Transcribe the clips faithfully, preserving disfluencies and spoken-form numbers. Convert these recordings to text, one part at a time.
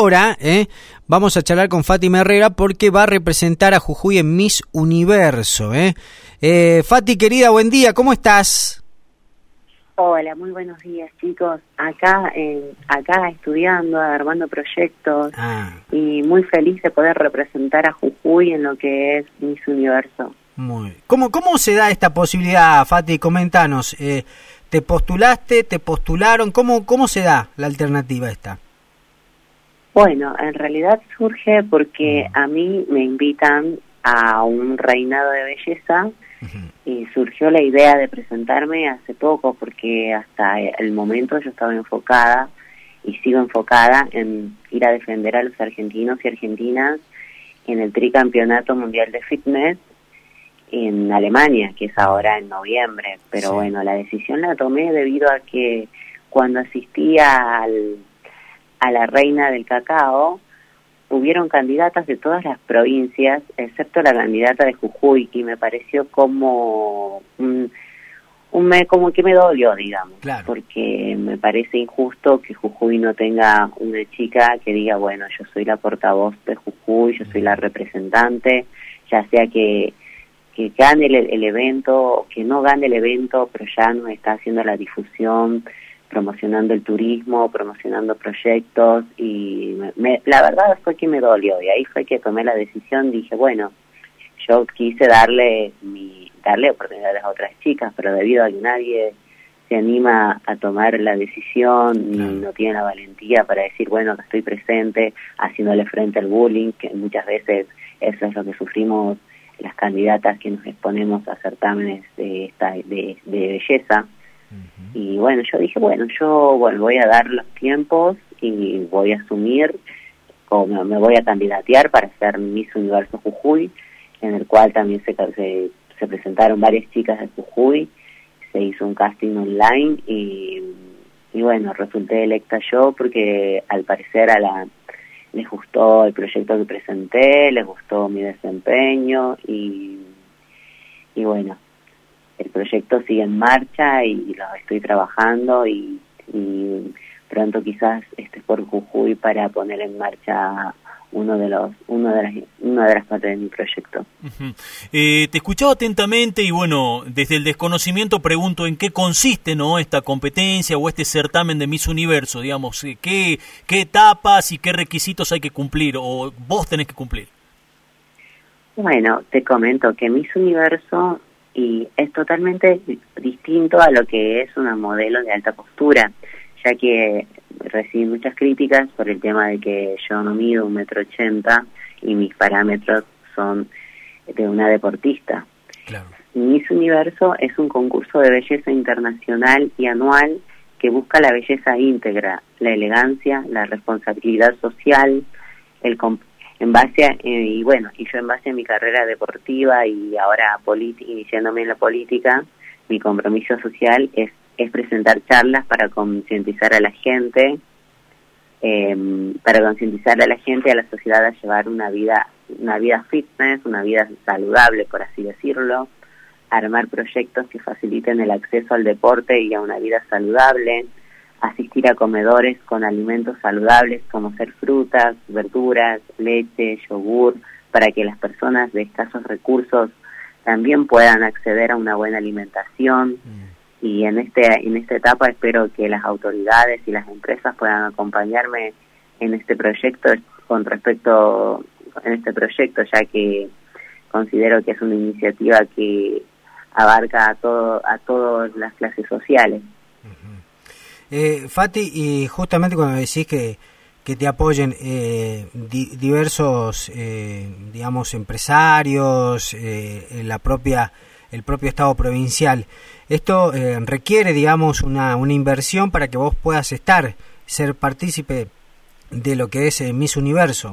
ahora eh, vamos a charlar con Fátima Herrera porque va a representar a Jujuy en Miss Universo. Eh. Eh, Fati, querida, buen día, ¿cómo estás? Hola, muy buenos días, chicos. Acá, eh, acá estudiando, armando proyectos ah. y muy feliz de poder representar a Jujuy en lo que es Miss Universo. Muy. ¿Cómo, cómo se da esta posibilidad, Fati? Coméntanos. Eh, ¿Te postulaste? ¿Te postularon? ¿Cómo, cómo se da la alternativa esta? Bueno, en realidad surge porque a mí me invitan a un reinado de belleza. Uh-huh. Y surgió la idea de presentarme hace poco porque hasta el momento yo estaba enfocada y sigo enfocada en ir a defender a los argentinos y argentinas en el tricampeonato mundial de fitness en Alemania, que es ahora en noviembre. Pero sí. Bueno, la decisión la tomé debido a que cuando asistí al, a la Reina del Cacao, hubieron candidatas de todas las provincias, excepto la candidata de Jujuy, y me pareció como un, un me, como que me dolió, digamos, claro. Porque me parece injusto que Jujuy no tenga una chica que diga, bueno, yo soy la portavoz de Jujuy, yo soy la representante, ya sea que, que gane el, el evento, que no gane el evento, pero ya no está haciendo la difusión, promocionando el turismo, promocionando proyectos, y me, me, la verdad fue que me dolió, y ahí fue que tomé la decisión. Dije, bueno, yo quise darle mi darle oportunidades a otras chicas, pero debido a que nadie se anima a tomar la decisión, ni no tiene la valentía para decir, bueno, que estoy presente, haciéndole frente al bullying, que muchas veces eso es lo que sufrimos las candidatas que nos exponemos a certámenes de, esta, de, de belleza. Uh-huh. Y bueno, yo dije, bueno, yo bueno, voy a dar los tiempos y voy a asumir, o me, me voy a candidatear para ser Miss Universo Jujuy, en el cual también se, se, se presentaron varias chicas de Jujuy, se hizo un casting online y, y bueno, resulté electa yo porque al parecer a la les gustó el proyecto que presenté, les gustó mi desempeño y, y bueno, el proyecto sigue en marcha y lo estoy trabajando y, y pronto quizás esté por Jujuy para poner en marcha uno de los uno de las una de las partes de mi proyecto. Uh-huh. Eh, te escuchaba atentamente y bueno, desde el desconocimiento pregunto en qué consiste, ¿no?, esta competencia o este certamen de Miss Universo, digamos, qué qué etapas y qué requisitos hay que cumplir o vos tenés que cumplir. Bueno, te comento que Miss Universo y es totalmente distinto a lo que es una modelo de alta postura, ya que recibí muchas críticas por el tema de que yo no mido un metro ochenta y mis parámetros son de una deportista. Claro. Miss Universo es un concurso de belleza internacional y anual que busca la belleza íntegra, la elegancia, la responsabilidad social, el comp- en base a, eh, y bueno, y yo en base a mi carrera deportiva y ahora política, iniciándome en la política, mi compromiso social es, es presentar charlas para concientizar a la gente, eh, para concientizar a la gente, a la sociedad a llevar una vida, una vida fitness, una vida saludable, por así decirlo, armar proyectos que faciliten el acceso al deporte y a una vida saludable, asistir a comedores con alimentos saludables como ser frutas, verduras, leche, yogur, para que las personas de escasos recursos también puedan acceder a una buena alimentación. Mm. Y en este en esta etapa espero que las autoridades y las empresas puedan acompañarme en este proyecto con respecto en este proyecto, ya que considero que es una iniciativa que abarca a todo a todas las clases sociales. Eh, Fati, y justamente cuando decís que, que te apoyen eh, di, diversos, eh, digamos, empresarios, eh, la propia, el propio Estado provincial, esto eh, requiere, digamos, una, una inversión para que vos puedas estar, ser partícipe de lo que es eh, Miss Universo.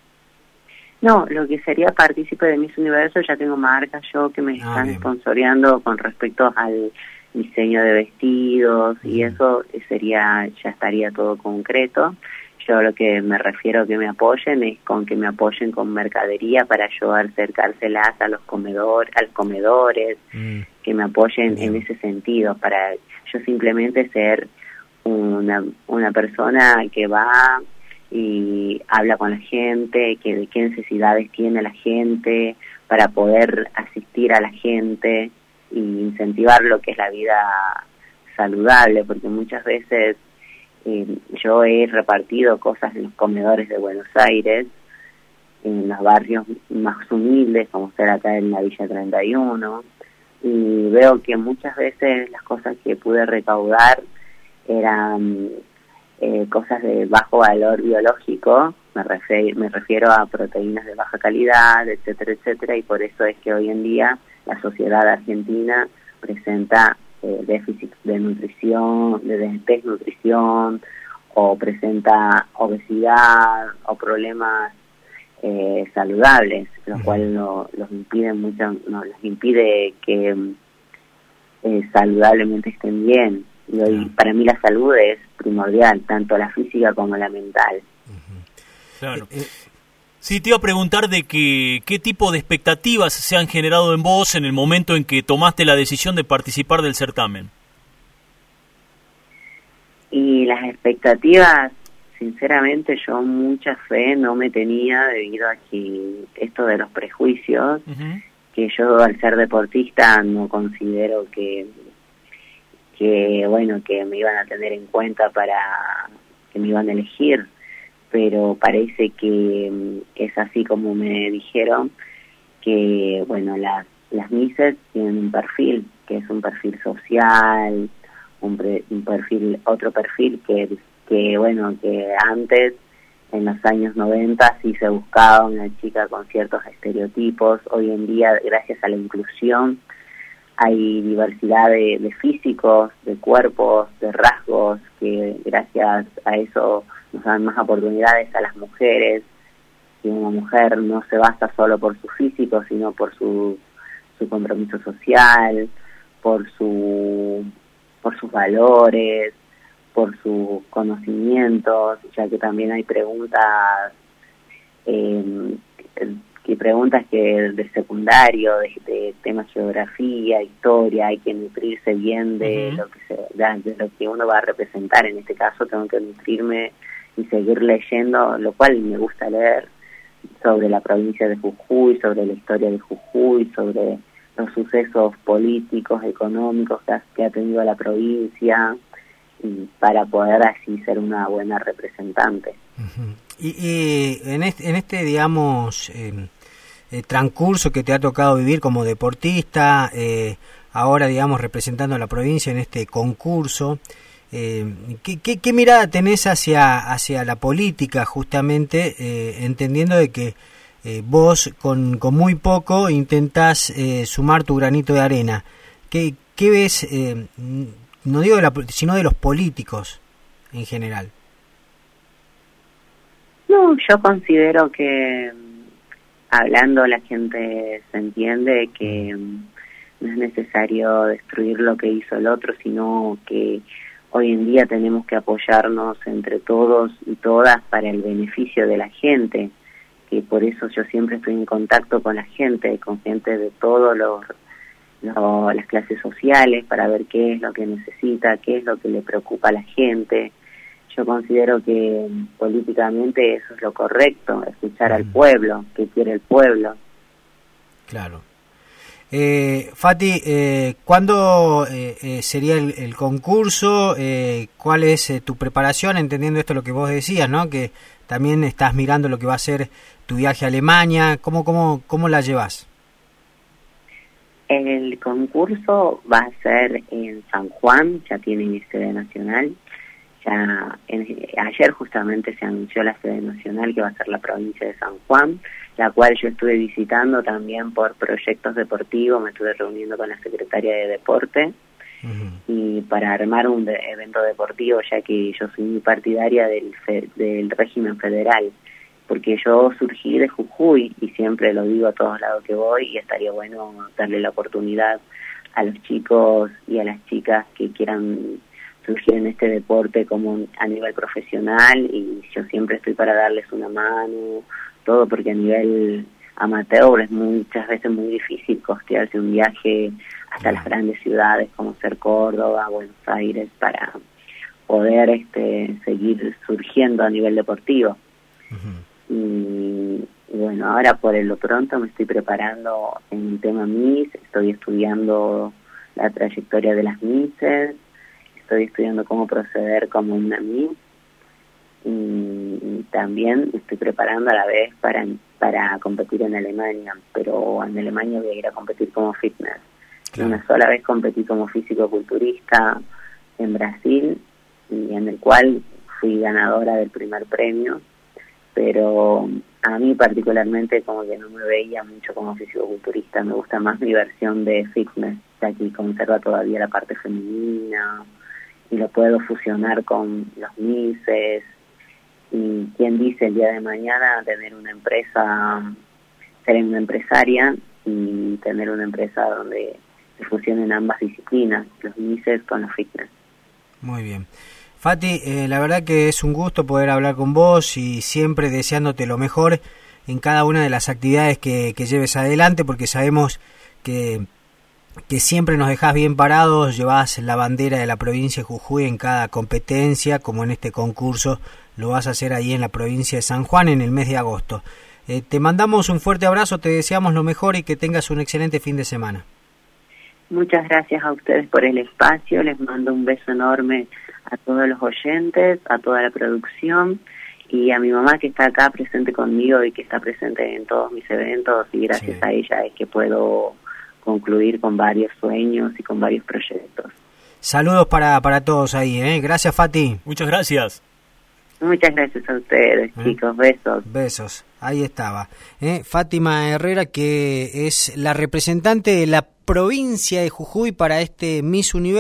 No, lo que sería partícipe de Miss Universo, ya tengo marcas yo que me están ah, sponsoreando con respecto al diseño de vestidos y eso sería, ya estaría todo concreto. Yo lo que me refiero a que me apoyen es con que me apoyen con mercadería para yo acercárselas a los comedores, a los comedores, mm. que me apoyen mm. en ese sentido, para yo simplemente ser una, una persona que va y habla con la gente, que de qué necesidades tiene la gente, para poder asistir a la gente e incentivar lo que es la vida saludable, porque muchas veces eh, yo he repartido cosas en los comedores de Buenos Aires, en los barrios más humildes, como ser acá en la Villa treinta y uno, y veo que muchas veces las cosas que pude recaudar eran eh, cosas de bajo valor biológico, me refiero, me refiero a proteínas de baja calidad, etcétera, etcétera, y por eso es que hoy en día la sociedad argentina presenta eh, déficit de nutrición, de desnutrición, o presenta obesidad o problemas eh, saludables, lo uh-huh. cual no, los impide mucho, no les impide que eh, saludablemente estén bien. Y hoy uh-huh. para mí la salud es primordial, tanto la física como la mental. Uh-huh. Claro. Sí, te iba a preguntar de que, qué tipo de expectativas se han generado en vos en el momento en que tomaste la decisión de participar del certamen. Y las expectativas, sinceramente, yo mucha fe no me tenía debido a que esto de los prejuicios, uh-huh. que yo al ser deportista no considero que, que, bueno, que me iban a tener en cuenta para que me iban a elegir, pero parece que es así como me dijeron, que, bueno, las, las Misses tienen un perfil, que es un perfil social, un, pre, un perfil, otro perfil que, que, bueno, que antes, en los años noventa, sí se buscaba una chica con ciertos estereotipos. Hoy en día, gracias a la inclusión, hay diversidad de, de físicos, de cuerpos, de rasgos, que gracias a eso nos dan más oportunidades a las mujeres, que una mujer no se basa solo por su físico, sino por su, su compromiso social, por su por sus valores, por sus conocimientos, ya que también hay preguntas eh, que preguntas que de secundario, de, de temas geografía, historia, hay que nutrirse bien de uh-huh. lo que se, de, de lo que uno va a representar. En este caso tengo que nutrirme y seguir leyendo, lo cual me gusta leer, sobre la provincia de Jujuy, sobre la historia de Jujuy, sobre los sucesos políticos, económicos que ha, que ha tenido la provincia, y para poder así ser una buena representante. Uh-huh. Y, y en, este, en este, digamos, eh, eh, transcurso que te ha tocado vivir como deportista, eh, ahora, digamos, representando a la provincia en este concurso, Eh, ¿qué, qué, ¿qué mirada tenés hacia hacia la política, justamente, eh, entendiendo de que eh, vos con, con muy poco intentás eh, sumar tu granito de arena? ¿Qué, qué ves, eh, no digo de la, sino de los políticos en general? No, yo considero que hablando la gente se entiende que no es necesario destruir lo que hizo el otro, sino que hoy en día tenemos que apoyarnos entre todos y todas para el beneficio de la gente, que por eso yo siempre estoy en contacto con la gente, con gente de todas lo, las clases sociales, para ver qué es lo que necesita, qué es lo que le preocupa a la gente. Yo considero que políticamente eso es lo correcto, escuchar mm. al pueblo, qué quiere el pueblo. Claro. Eh, Fati, eh, ¿cuándo eh, eh, sería el, el concurso? Eh, ¿Cuál es eh, tu preparación? Entendiendo esto lo que vos decías, ¿no? Que también estás mirando lo que va a ser tu viaje a Alemania. ¿Cómo, cómo, cómo la llevas? El concurso va a ser en San Juan, ya tienen sede nacional. Ya en, ayer justamente se anunció la sede nacional, que va a ser la provincia de San Juan, la cual yo estuve visitando también por proyectos deportivos. Me estuve reuniendo con la secretaria de Deporte uh-huh. y para armar un de, evento deportivo, ya que yo soy muy partidaria del, fe, del régimen federal, porque yo surgí de Jujuy y siempre lo digo a todos lados que voy, y estaría bueno darle la oportunidad a los chicos y a las chicas que quieran surgir en este deporte como a nivel profesional, y yo siempre estoy para darles una mano, todo, porque a nivel amateur es muchas veces muy difícil costearse un viaje hasta las grandes ciudades como ser Córdoba, Buenos Aires, para poder este seguir surgiendo a nivel deportivo. Uh-huh. y, y bueno, ahora por lo pronto me estoy preparando en el tema Miss, estoy estudiando la trayectoria de las Misses, estoy estudiando cómo proceder como una Miss, y, y también me estoy preparando a la vez para, para competir en Alemania, pero en Alemania voy a ir a competir como fitness. Claro. Una sola vez competí como físico-culturista en Brasil, y en el cual fui ganadora del primer premio, pero a mí particularmente como que no me veía mucho como físico-culturista, me gusta más mi versión de fitness, ya que conserva todavía la parte femenina y lo puedo fusionar con los misses, y quien dice el día de mañana tener una empresa, ser una empresaria y tener una empresa donde se fusionen ambas disciplinas, los misses con los fitness. Muy bien. Fati, eh, la verdad que es un gusto poder hablar con vos y siempre deseándote lo mejor en cada una de las actividades que, que lleves adelante, porque sabemos que, que siempre nos dejás bien parados, llevás la bandera de la provincia de Jujuy en cada competencia, como en este concurso lo vas a hacer ahí en la provincia de San Juan en el mes de agosto. Eh, te mandamos un fuerte abrazo, te deseamos lo mejor y que tengas un excelente fin de semana. Muchas gracias a ustedes por el espacio, les mando un beso enorme a todos los oyentes, a toda la producción y a mi mamá que está acá presente conmigo y que está presente en todos mis eventos, y gracias sí. a ella es que puedo concluir con varios sueños y con varios proyectos. Saludos para, para todos ahí, ¿eh? Gracias, Fati. Muchas gracias. Muchas gracias a ustedes, ¿Eh? chicos, besos. Besos, ahí estaba. ¿Eh? Fátima Herrera, que es la representante de la provincia de Jujuy para este Miss Universo.